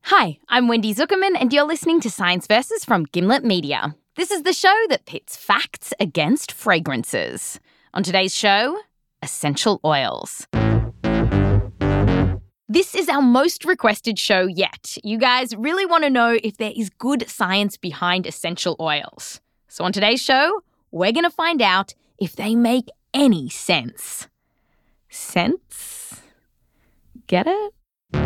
Hi, I'm Wendy Zuckerman, and you're listening to Science Versus from Gimlet Media. This is the show that pits facts against fragrances. On today's show, essential oils. This is our most requested show yet. You guys really want to know if there is good science behind essential oils. So on today's show, we're going to find out if they make any sense. Sense? Get it?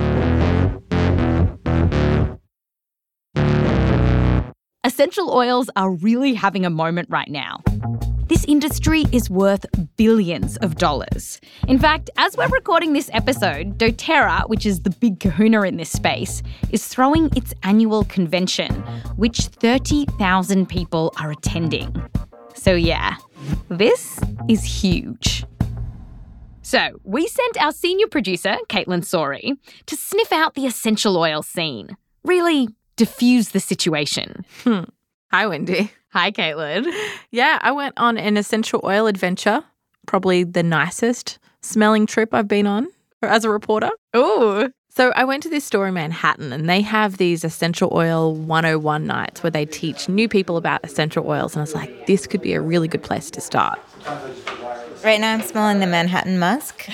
Essential oils are really having a moment right now. This industry is worth billions of dollars. In fact, as we're recording this episode, doTERRA, which is the big kahuna in this space, is throwing its annual convention, which 30,000 people are attending. So yeah, this is huge. So we sent our senior producer, Caitlin Sori, to sniff out the essential oil scene. Really diffuse the situation. Hi, Wendy. Hi, Caitlin. Yeah, I went on an essential oil adventure, probably the nicest smelling trip I've been on as a reporter. Ooh. So I went to this store in Manhattan and they have these essential oil 101 nights where they teach new people about essential oils. And I was like, this could be a really good place to start. Right now I'm smelling the Manhattan musk.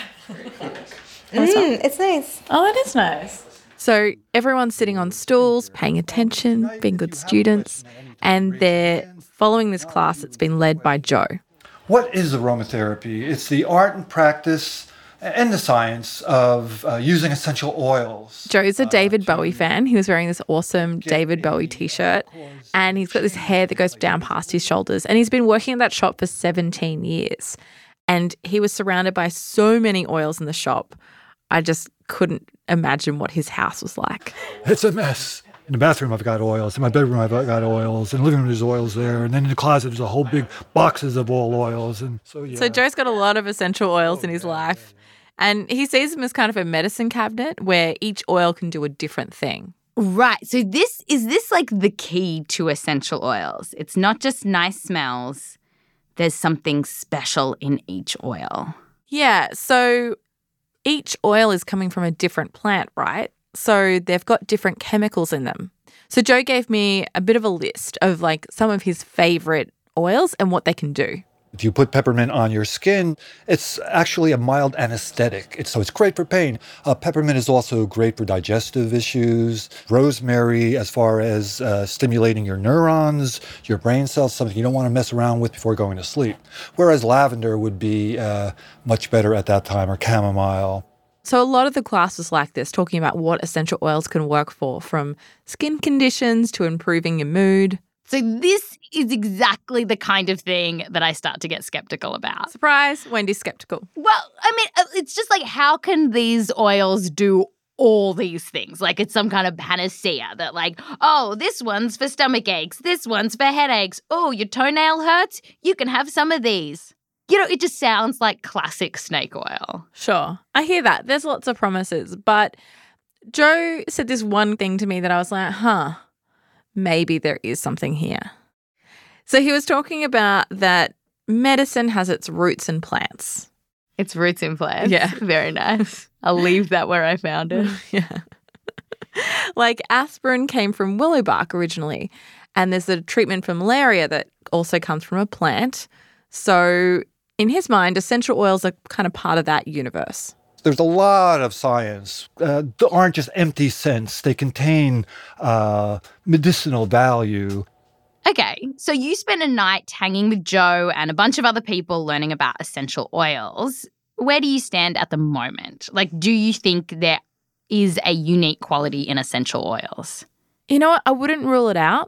It's nice. Oh, it is nice. So everyone's sitting on stools, paying attention, being good students, and they're following this class that's been led by Joe. What is aromatherapy? It's the art and practice and the science of using essential oils. Joe's a David Bowie fan. He was wearing this awesome David Bowie t-shirt, and he's got this hair that goes down past his shoulders, and he's been working at that shop for 17 years. And he was surrounded by so many oils in the shop. I just couldn't imagine what his house was like. It's a mess. In the bathroom, I've got oils. In my bedroom, I've got oils. In the living room, there's oils there. And then in the closet, there's a whole big boxes of all oils. And so, yeah. So Joe's got a lot of essential oils in his life. And he sees them as kind of a medicine cabinet where each oil can do a different thing. Right. So is this like the key to essential oils? It's not just nice smells. There's something special in each oil. Yeah. So each oil is coming from a different plant, right? So they've got different chemicals in them. So Joe gave me a bit of a list of like some of his favorite oils and what they can do. If you put peppermint on your skin, it's actually a mild anesthetic. So it's great for pain. Peppermint is also great for digestive issues. Rosemary, as far as stimulating your neurons, your brain cells, something you don't want to mess around with before going to sleep. Whereas lavender would be much better at that time, or chamomile. So a lot of the class was like this, talking about what essential oils can work for, from skin conditions to improving your mood. So this is exactly the kind of thing that I start to get skeptical about. Surprise, Wendy's skeptical. Well, I mean, it's just like, how can these oils do all these things? Like it's some kind of panacea that like, oh, this one's for stomach aches, this one's for headaches. Oh, your toenail hurts? You can have some of these. You know, it just sounds like classic snake oil. Sure, I hear that. There's lots of promises. But Joe said this one thing to me that I was like, maybe there is something here. So he was talking about that medicine has its roots in plants. Its roots in plants? Yeah. Very nice. I'll leave that where I found it. Yeah. Like aspirin came from willow bark originally, and there's a treatment for malaria that also comes from a plant. So in his mind, essential oils are kind of part of that universe. There's a lot of science that aren't just empty scents. They contain medicinal value. Okay, so you spent a night hanging with Joe and a bunch of other people learning about essential oils. Where do you stand at the moment? Like, do you think there is a unique quality in essential oils? You know what? I wouldn't rule it out.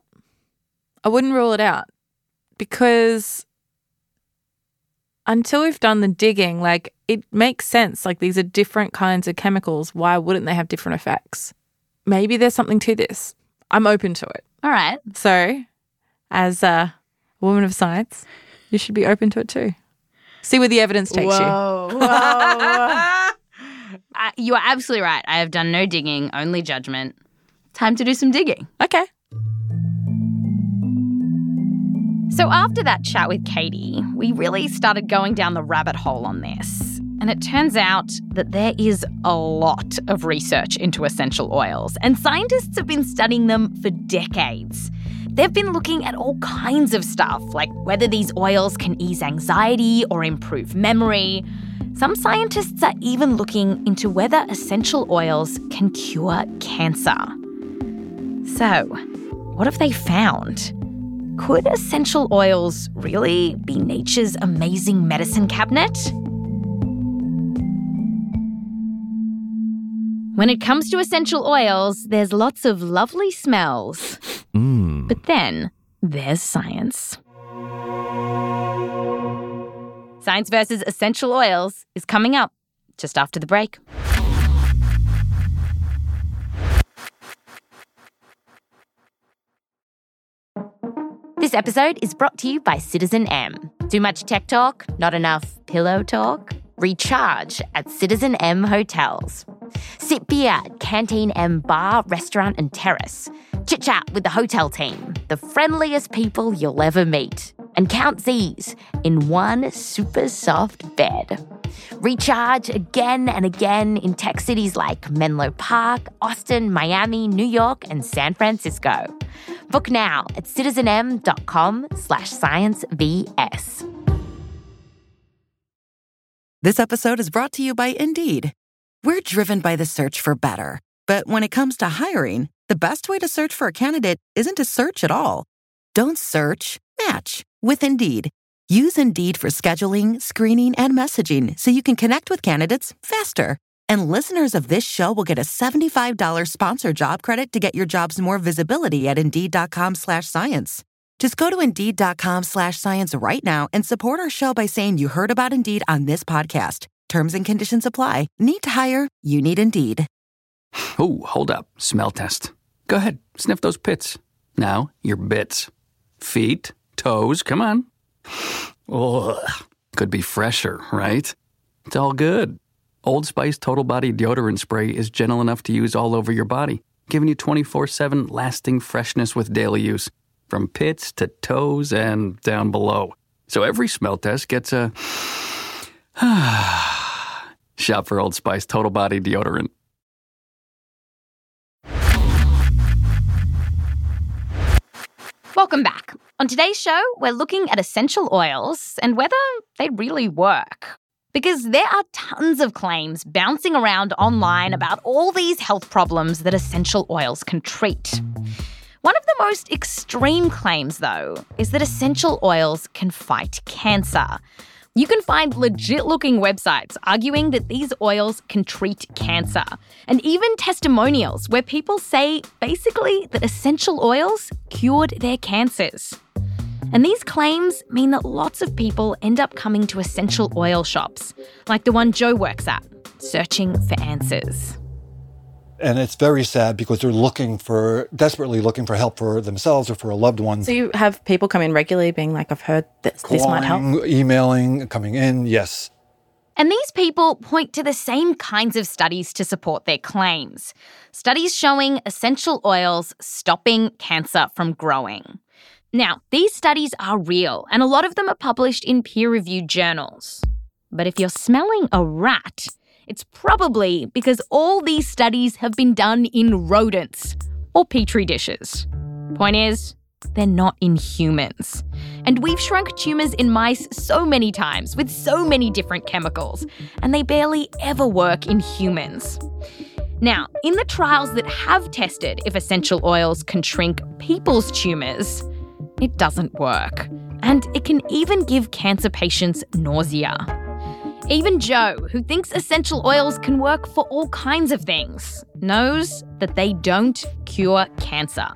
Because until we've done the digging, like, it makes sense. Like, these are different kinds of chemicals. Why wouldn't they have different effects? Maybe there's something to this. I'm open to it. All right. So, as a woman of science, you should be open to it too. See where the evidence takes you. Whoa. You are absolutely right. I have done no digging, only judgment. Time to do some digging. Okay. So after that chat with Katie, we really started going down the rabbit hole on this. And it turns out that there is a lot of research into essential oils, and scientists have been studying them for decades. They've been looking at all kinds of stuff, like whether these oils can ease anxiety or improve memory. Some scientists are even looking into whether essential oils can cure cancer. So, what have they found? Could essential oils really be nature's amazing medicine cabinet? When it comes to essential oils, there's lots of lovely smells. But then there's science. Science versus Essential Oils is coming up just after the break. This episode is brought to you by Citizen M. Too much tech talk? Not enough pillow talk? Recharge at Citizen M hotels. Sip beer at Canteen M bar, restaurant and terrace. Chit-chat with the hotel team, the friendliest people you'll ever meet. And count Z's in one super soft bed. Recharge again and again in tech cities like Menlo Park, Austin, Miami, New York, and San Francisco. Book now at citizenm.com/sciencevs. This episode is brought to you by Indeed. We're driven by the search for better. But when it comes to hiring, the best way to search for a candidate isn't to search at all. Don't search, match with Indeed. Use Indeed for scheduling, screening, and messaging so you can connect with candidates faster. And listeners of this show will get a $75 sponsored job credit to get your jobs more visibility at Indeed.com/science. Just go to Indeed.com/science right now and support our show by saying you heard about Indeed on this podcast. Terms and conditions apply. Need to hire? You need Indeed. Ooh, hold up. Smell test. Go ahead. Sniff those pits. Now, your bits. Feet, toes, come on. Ugh. Could be fresher, right? It's all good. Old Spice Total Body Deodorant Spray is gentle enough to use all over your body, giving you 24/7 lasting freshness with daily use, from pits to toes and down below. So every smell test gets a shop for Old Spice Total Body Deodorant. Welcome back. On today's show, we're looking at essential oils and whether they really work. Because there are tons of claims bouncing around online about all these health problems that essential oils can treat. One of the most extreme claims, though, is that essential oils can fight cancer. You can find legit-looking websites arguing that these oils can treat cancer, and even testimonials where people say basically that essential oils cured their cancers. And these claims mean that lots of people end up coming to essential oil shops, like the one Joe works at, searching for answers. And it's very sad because they're desperately looking for help for themselves or for a loved one. So you have people come in regularly being like, I've heard that this might help? Emailing, coming in, yes. And these people point to the same kinds of studies to support their claims. Studies showing essential oils stopping cancer from growing. Now, these studies are real, and a lot of them are published in peer-reviewed journals. But if you're smelling a rat, it's probably because all these studies have been done in rodents or petri dishes. Point is, they're not in humans. And we've shrunk tumours in mice so many times with so many different chemicals, and they barely ever work in humans. Now, in the trials that have tested if essential oils can shrink people's tumours, it doesn't work. And it can even give cancer patients nausea. Even Joe, who thinks essential oils can work for all kinds of things, knows that they don't cure cancer.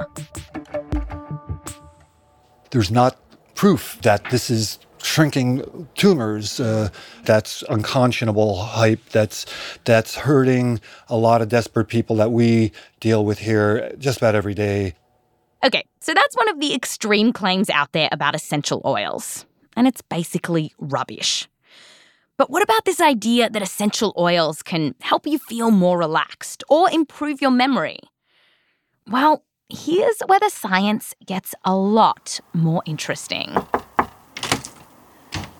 There's not proof that this is shrinking tumors. That's unconscionable hype. That's hurting a lot of desperate people that we deal with here just about every day. Okay, so that's one of the extreme claims out there about essential oils. And it's basically rubbish. But what about this idea that essential oils can help you feel more relaxed or improve your memory? Well, here's where the science gets a lot more interesting.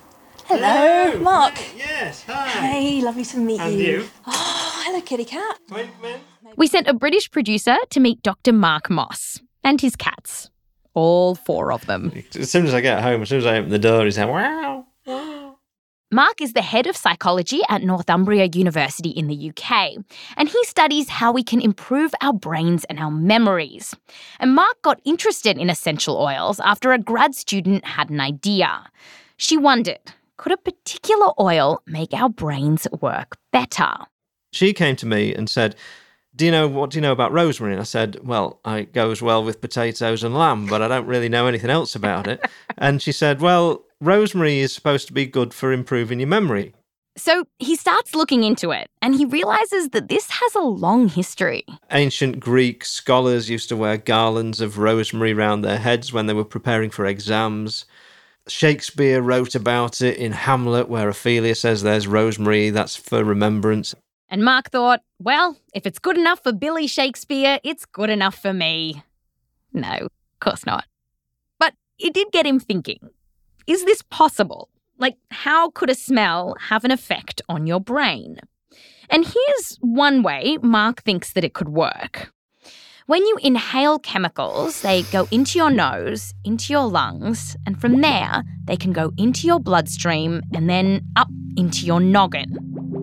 Hello, Mark. Yes, hi. Hey, lovely to meet And you? Oh, hello, kitty cat. We sent a British producer to meet Dr. Mark Moss and his cats. All 4 of them. As soon as I get home, as soon as I open the door, he's like, wow. Mark is the head of psychology at Northumbria University in the UK, and he studies how we can improve our brains and our memories. And Mark got interested in essential oils after a grad student had an idea. She wondered, could a particular oil make our brains work better? She came to me and said, what do you know about rosemary? And I said, well, it goes well with potatoes and lamb, but I don't really know anything else about it. And she said, well, rosemary is supposed to be good for improving your memory. So he starts looking into it, and he realises that this has a long history. Ancient Greek scholars used to wear garlands of rosemary round their heads when they were preparing for exams. Shakespeare wrote about it in Hamlet, where Ophelia says there's rosemary, that's for remembrance. And Mark thought, well, if it's good enough for Billy Shakespeare, it's good enough for me. No, of course not. But it did get him thinking. Is this possible? Like, how could a smell have an effect on your brain? And here's one way Mark thinks that it could work. When you inhale chemicals, they go into your nose, into your lungs, and from there, they can go into your bloodstream and then up into your noggin.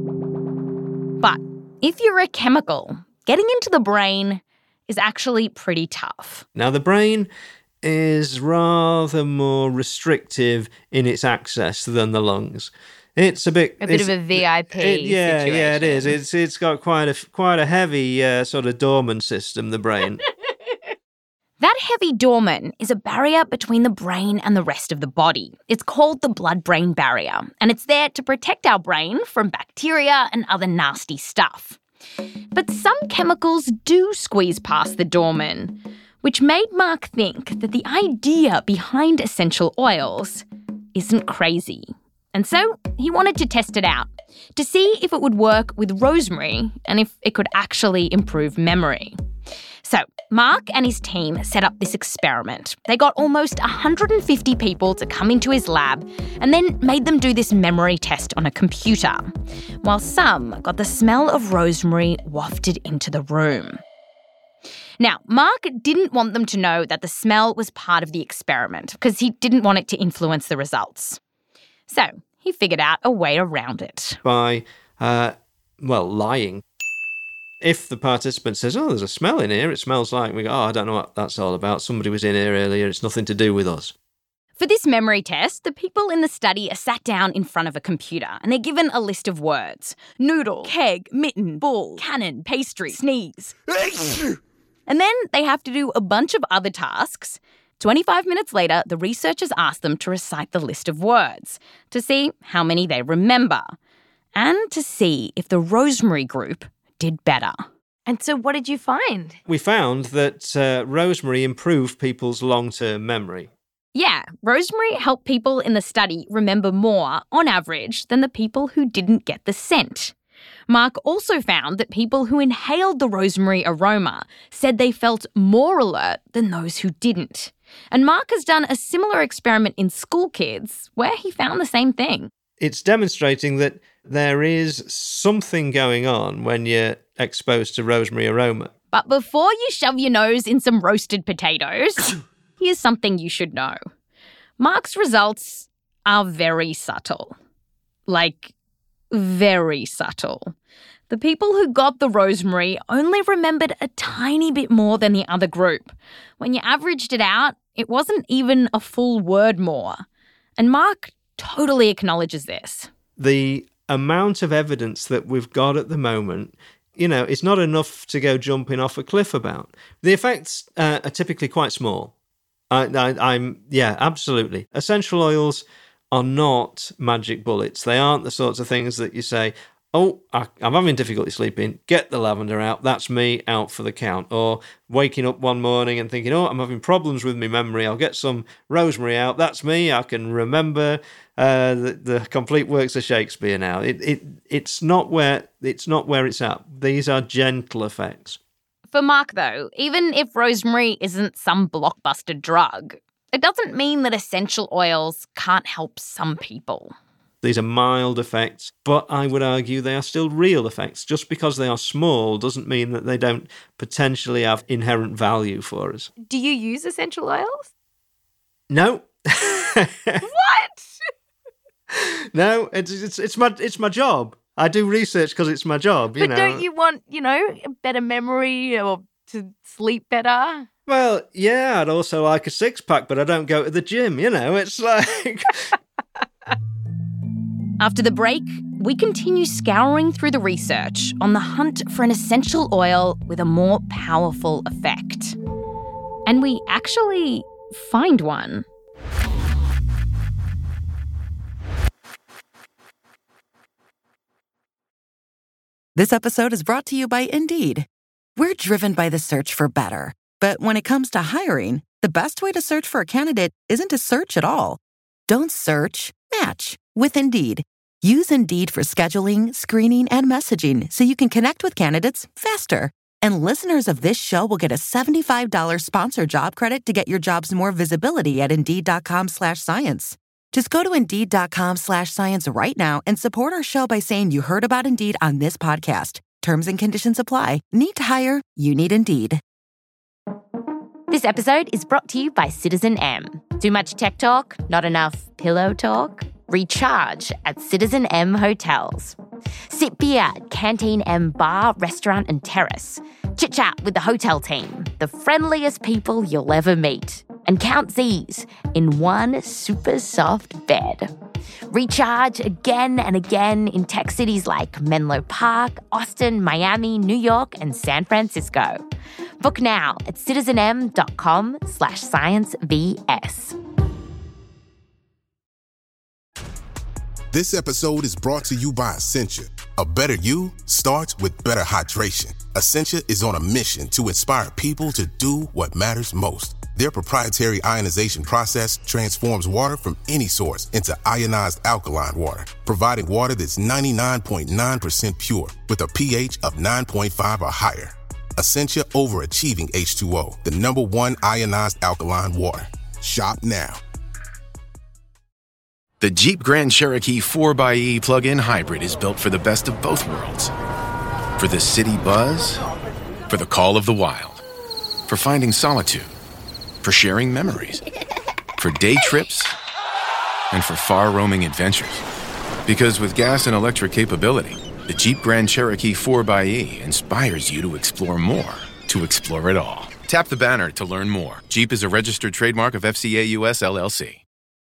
But if you're a chemical, getting into the brain is actually pretty tough. Now, the brain is rather more restrictive in its access than the lungs. It's a bit of a VIP situation. Yeah, it is. It's got quite a heavy sort of dormant system, the brain. That heavy dormant is a barrier between the brain and the rest of the body. It's called the blood-brain barrier, and it's there to protect our brain from bacteria and other nasty stuff. But some chemicals do squeeze past the dormant, which made Mark think that the idea behind essential oils isn't crazy. And so he wanted to test it out to see if it would work with rosemary and if it could actually improve memory. So Mark and his team set up this experiment. They got almost 150 people to come into his lab and then made them do this memory test on a computer, while some got the smell of rosemary wafted into the room. Now, Mark didn't want them to know that the smell was part of the experiment because he didn't want it to influence the results. So he figured out a way around it. By, lying. If the participant says, oh, there's a smell in here, it smells like, we go, oh, I don't know what that's all about. Somebody was in here earlier, it's nothing to do with us. For this memory test, the people in the study are sat down in front of a computer and they're given a list of words. Noodle, keg, mitten, bull, cannon, pastry, sneeze. And then they have to do a bunch of other tasks. 25 minutes later, the researchers asked them to recite the list of words to see how many they remember and to see if the rosemary group did better. And so what did you find? We found that rosemary improved people's long-term memory. Yeah, rosemary helped people in the study remember more, on average, than the people who didn't get the scent. Mark also found that people who inhaled the rosemary aroma said they felt more alert than those who didn't. And Mark has done a similar experiment in school kids where he found the same thing. It's demonstrating that there is something going on when you're exposed to rosemary aroma. But before you shove your nose in some roasted potatoes, here's something you should know. Mark's results are very subtle. Like, very subtle. The people who got the rosemary only remembered a tiny bit more than the other group. When you averaged it out, it wasn't even a full word more. And Mark totally acknowledges this. The amount of evidence that we've got at the moment, it's not enough to go jumping off a cliff about. The effects are typically quite small. Absolutely. Essential oils are not magic bullets. They aren't the sorts of things that you say, oh, I'm having difficulty sleeping, get the lavender out, that's me, out for the count. Or waking up one morning and thinking, oh, I'm having problems with my memory, I'll get some rosemary out, that's me, I can remember the complete works of Shakespeare now. It's not where it's at. These are gentle effects. For Mark, though, even if rosemary isn't some blockbuster drug, it doesn't mean that essential oils can't help some people. These are mild effects, but I would argue they are still real effects. Just because they are small doesn't mean that they don't potentially have inherent value for us. Do you use essential oils? No. What? No, it's my job. I do research because it's my job, But don't you want, a better memory or to sleep better? Well, yeah, I'd also like a six-pack, but I don't go to the gym, It's like... After the break, we continue scouring through the research on the hunt for an essential oil with a more powerful effect. And we actually find one. This episode is brought to you by Indeed. We're driven by the search for better. But when it comes to hiring, the best way to search for a candidate isn't to search at all. Don't search, match with Indeed. Use Indeed for scheduling, screening, and messaging so you can connect with candidates faster. And listeners of this show will get a $75 sponsored job credit to get your jobs more visibility at Indeed.com/science. Just go to Indeed.com/science right now and support our show by saying you heard about Indeed on this podcast. Terms and conditions apply. Need to hire? You need Indeed. This episode is brought to you by Citizen M. Too much tech talk? Not enough pillow talk? Recharge at Citizen M hotels. Sit beer at Canteen M bar, restaurant and terrace. Chit chat with the hotel team, the friendliest people you'll ever meet. And count Z's in one super soft bed. Recharge again and again in tech cities like Menlo Park, Austin, Miami, New York, and San Francisco. Book now at citizenm.com/sciencevs. This episode is brought to you by Essentia. A better you starts with better hydration. Essentia is on a mission to inspire people to do what matters most. Their proprietary ionization process transforms water from any source into ionized alkaline water, providing water that's 99.9% pure with a pH of 9.5 or higher. Essentia Overachieving H2O, the #1 ionized alkaline water. Shop now. The Jeep Grand Cherokee 4xe plug-in hybrid is built for the best of both worlds. For the city buzz, for the call of the wild, for finding solitude, for sharing memories, for day trips, and for far-roaming adventures. Because with gas and electric capability, the Jeep Grand Cherokee 4xe inspires you to explore more, to explore it all. Tap the banner to learn more. Jeep is a registered trademark of FCA US LLC.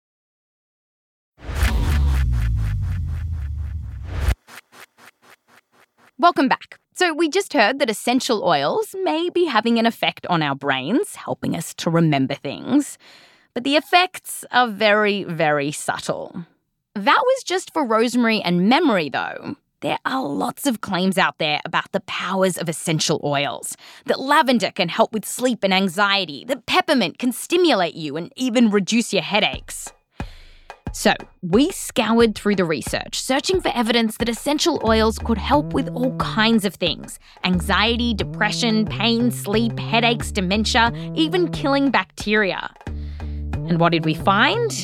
Welcome back. So we just heard that essential oils may be having an effect on our brains, helping us to remember things. But the effects are very, very subtle. That was just for rosemary and memory, though. There are lots of claims out there about the powers of essential oils. That lavender can help with sleep and anxiety. That peppermint can stimulate you and even reduce your headaches. So, we scoured through the research, searching for evidence that essential oils could help with all kinds of things. Anxiety, depression, pain, sleep, headaches, dementia, even killing bacteria. And what did we find?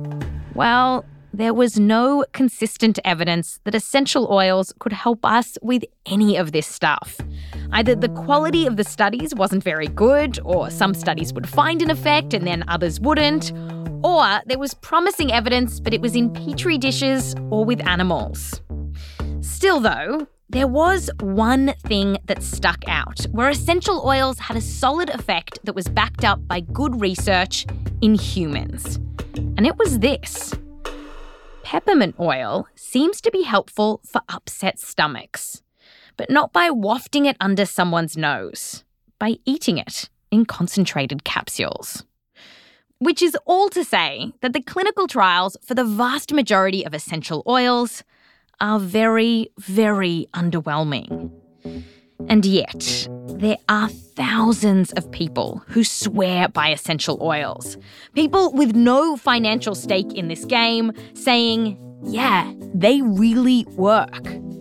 Well, there was no consistent evidence that essential oils could help us with any of this stuff. Either the quality of the studies wasn't very good, or some studies would find an effect and then others wouldn't, or there was promising evidence, but it was in petri dishes or with animals. Still, though, there was one thing that stuck out, where essential oils had a solid effect that was backed up by good research in humans. And it was this. Peppermint oil seems to be helpful for upset stomachs, but not by wafting it under someone's nose, by eating it in concentrated capsules. Which is all to say that the clinical trials for the vast majority of essential oils are very, very underwhelming. And yet, there are thousands of people who swear by essential oils. People with no financial stake in this game saying, yeah, they really work.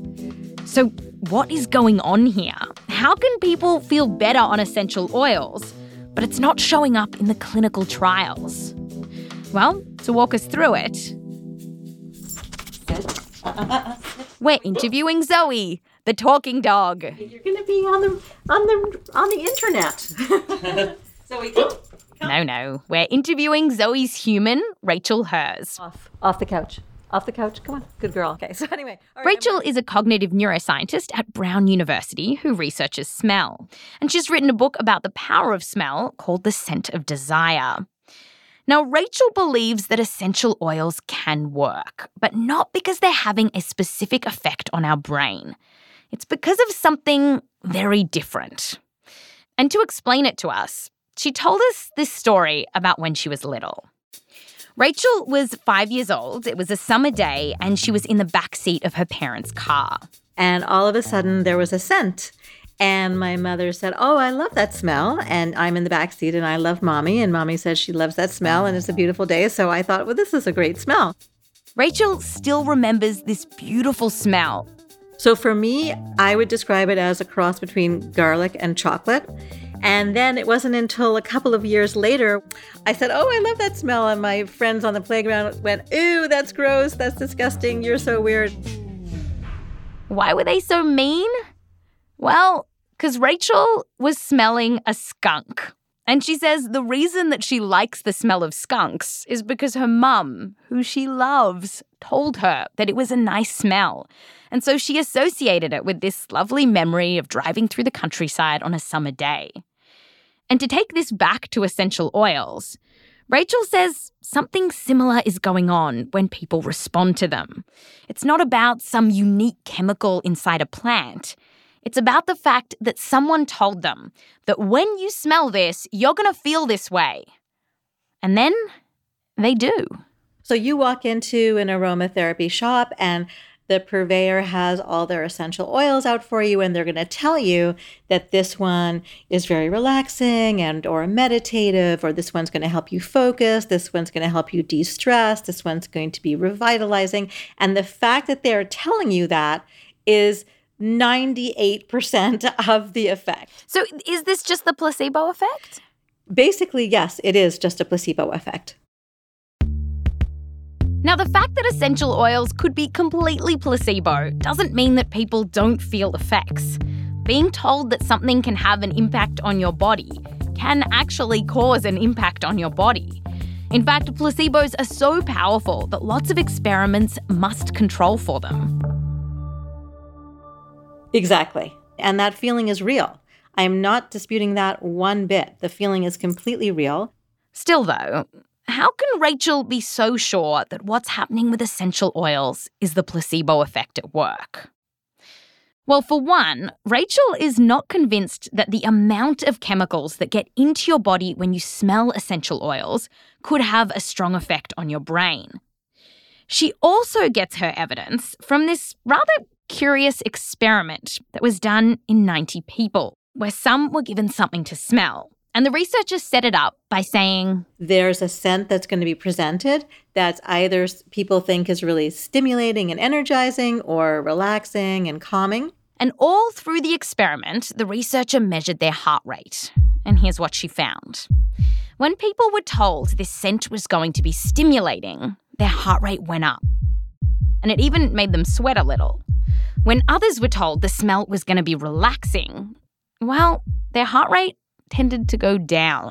So what is going on here? How can people feel better on essential oils, but it's not showing up in the clinical trials? Well, to walk us through it, We're interviewing Zoe, the talking dog. You're going to be on the internet. Zoe, come. No. We're interviewing Zoe's human, Rachel Hers. Off the couch. Off the couch. Come on. Good girl. Okay, so anyway. All right, Rachel is a cognitive neuroscientist at Brown University who researches smell. And she's written a book about the power of smell called The Scent of Desire. Now, Rachel believes that essential oils can work, but not because they're having a specific effect on our brain. It's because of something very different. And to explain it to us, she told us this story about when she was little. Rachel was 5 years old. It was a summer day, and she was in the back seat of her parents' car. And all of a sudden, there was a scent. And my mother said, oh, I love that smell. And I'm in the back seat, and I love Mommy. And Mommy says she loves that smell, and it's a beautiful day. So I thought, well, this is a great smell. Rachel still remembers this beautiful smell. So for me, I would describe it as a cross between garlic and chocolate. And then it wasn't until a couple of years later, I said, oh, I love that smell. And my friends on the playground went, ew, that's gross. That's disgusting. You're so weird. Why were they so mean? Well, because Rachel was smelling a skunk. And she says the reason that she likes the smell of skunks is because her mum, who she loves, told her that it was a nice smell. And so she associated it with this lovely memory of driving through the countryside on a summer day. And to take this back to essential oils, Rachel says something similar is going on when people respond to them. It's not about some unique chemical inside a plant. It's about the fact that someone told them that when you smell this, you're going to feel this way. And then they do. So you walk into an aromatherapy shop and the purveyor has all their essential oils out for you, and they're going to tell you that this one is very relaxing and or meditative, or this one's going to help you focus, this one's going to help you de-stress, this one's going to be revitalizing. And the fact that they're telling you that is 98% of the effect. So is this just the placebo effect? Basically, yes, it is just a placebo effect. Now, the fact that essential oils could be completely placebo doesn't mean that people don't feel effects. Being told that something can have an impact on your body can actually cause an impact on your body. In fact, placebos are so powerful that lots of experiments must control for them. Exactly. And that feeling is real. I am not disputing that one bit. The feeling is completely real. Still, though, how can Rachel be so sure that what's happening with essential oils is the placebo effect at work? Well, for one, Rachel is not convinced that the amount of chemicals that get into your body when you smell essential oils could have a strong effect on your brain. She also gets her evidence from this rather curious experiment that was done in 90 people, where some were given something to smell. And the researchers set it up by saying, there's a scent that's going to be presented that's either people think is really stimulating and energizing or relaxing and calming. And all through the experiment, the researcher measured their heart rate. And here's what she found. When people were told this scent was going to be stimulating, their heart rate went up. And it even made them sweat a little. When others were told the smell was going to be relaxing, well, their heart rate tended to go down.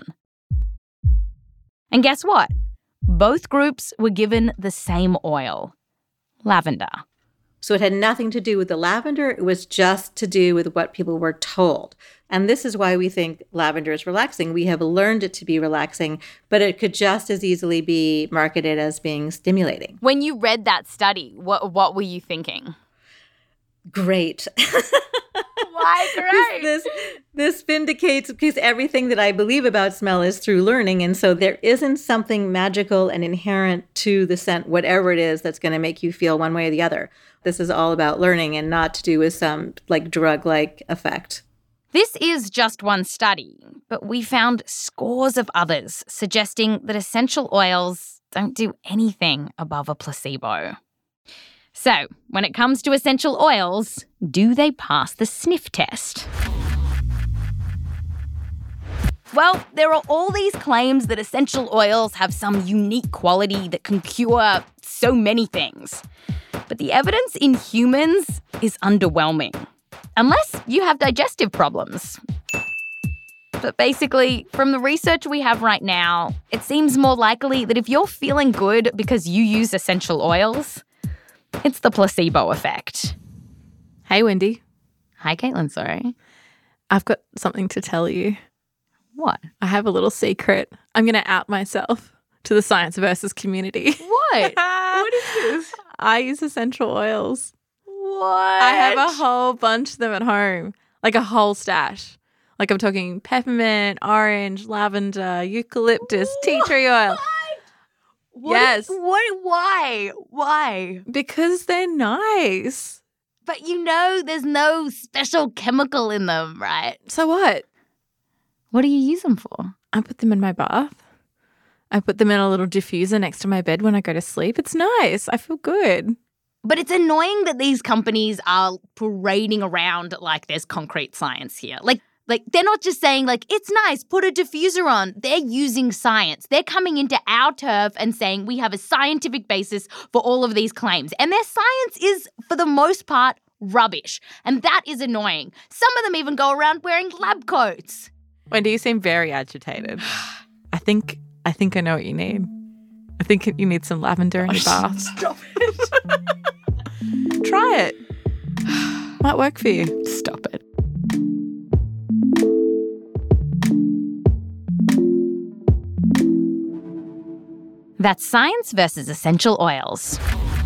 And guess what? Both groups were given the same oil, lavender. So it had nothing to do with the lavender. It was just to do with what people were told. And this is why we think lavender is relaxing. We have learned it to be relaxing, but it could just as easily be marketed as being stimulating. When you read that study, what were you thinking? Great. Why great? This vindicates, because everything that I believe about smell is through learning. And so there isn't something magical and inherent to the scent, whatever it is, that's going to make you feel one way or the other. This is all about learning and not to do with some drug-like effect. This is just one study, but we found scores of others suggesting that essential oils don't do anything above a placebo. So, when it comes to essential oils, do they pass the sniff test? Well, there are all these claims that essential oils have some unique quality that can cure so many things. But the evidence in humans is underwhelming. Unless you have digestive problems. But basically, from the research we have right now, it seems more likely that if you're feeling good because you use essential oils, it's the placebo effect. Hey, Wendy. Hi, Caitlin, sorry. I've got something to tell you. What? I have a little secret. I'm going to out myself to the Science Versus community. What? What is this? I use essential oils. What? I have a whole bunch of them at home, like a whole stash. Like I'm talking peppermint, orange, lavender, eucalyptus, tea tree oil. Yes. Why? Why? Because they're nice. But there's no special chemical in them, right? So what? What do you use them for? I put them in my bath. I put them in a little diffuser next to my bed when I go to sleep. It's nice. I feel good. But it's annoying that these companies are parading around like there's concrete science here. Like they're not just saying it's nice, put a diffuser on. They're using science. They're coming into our turf and saying we have a scientific basis for all of these claims. And their science is, for the most part, rubbish. And that is annoying. Some of them even go around wearing lab coats. Wendy, you seem very agitated. I think I know what you need. I think you need some lavender in your bath. Stop it. Try it. Might work for you. Stop it. That's Science Versus Essential Oils.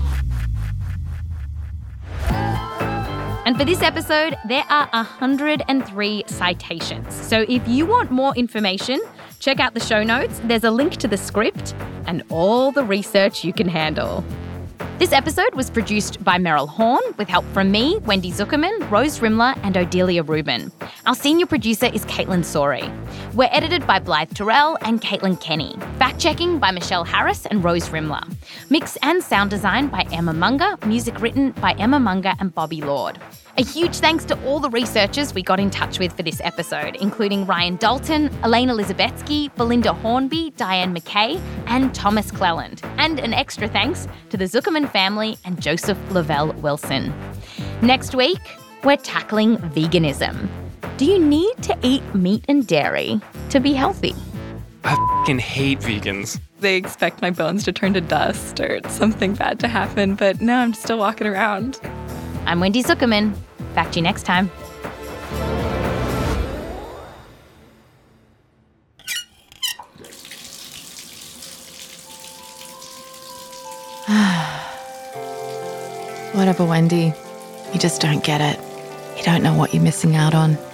And for this episode, there are 103 citations. So if you want more information, check out the show notes. There's a link to the script and all the research you can handle. This episode was produced by Meryl Horn with help from me, Wendy Zuckerman, Rose Rimler and Odelia Rubin. Our senior producer is Caitlin Sori. We're edited by Blythe Terrell and Caitlin Kenny. Fact-checking by Michelle Harris and Rose Rimler. Mix and sound design by Emma Munger. Music written by Emma Munger and Bobby Lord. A huge thanks to all the researchers we got in touch with for this episode, including Ryan Dalton, Elena Elizabetsky, Belinda Hornby, Diane McKay, and Thomas Cleland. And an extra thanks to the Zuckerman family and Joseph Lavelle Wilson. Next week, we're tackling veganism. Do you need to eat meat and dairy to be healthy? I f***ing hate vegans. They expect my bones to turn to dust or something bad to happen, but no, I'm still walking around. I'm Wendy Zuckerman. Back to you next time. Whatever, Wendy. You just don't get it. You don't know what you're missing out on.